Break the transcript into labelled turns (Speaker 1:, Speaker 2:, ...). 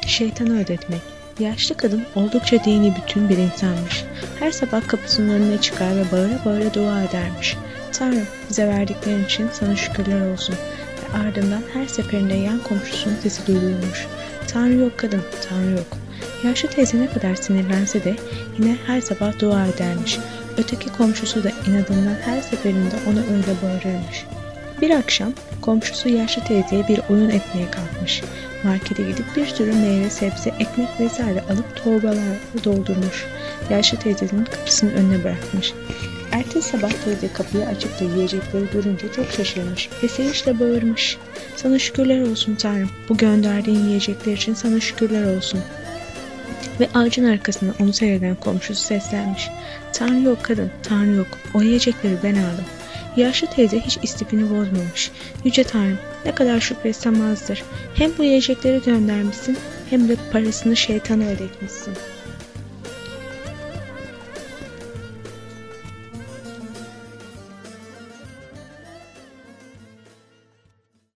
Speaker 1: Şeytana ödetmek. Yaşlı kadın oldukça dini bütün bir insanmış. Her sabah kapısının önüne çıkar ve bağıra bağıra dua edermiş. Tanrım, bize verdiklerin için sana şükürler olsun. Ve ardından her seferinde yan komşusunun sesi duyulurmuş. Tanrı yok kadın, Tanrı yok. Yaşlı teyze ne kadar sinirlense de yine her sabah dua edermiş. Öteki komşusu da inadından her seferinde ona öyle bağırırmış. Bir akşam komşusu yaşlı teyzeye bir oyun etmeye kalkmış. Markete gidip bir sürü meyve, sebze, ekmek vesaire alıp torbalarla doldurmuş. Yaşlı teyzenin kapısının önüne bırakmış. Ertesi sabah teyze kapıyı açıp da yiyecekleri görünce çok şaşırmış ve sevinçle bağırmış. Sana şükürler olsun Tanrım, bu gönderdiğin yiyecekler için sana şükürler olsun. Ve ağacın arkasında onu seyreden komşusu seslenmiş. Tanrı yok kadın, Tanrı yok, o yiyecekleri ben aldım. Yaşlı teyze hiç istifini bozmamış. Yüce Tanrım, ne kadar şükretsem azdır. Hem bu yiyecekleri göndermişsin hem de parasını şeytana ödetmişsin.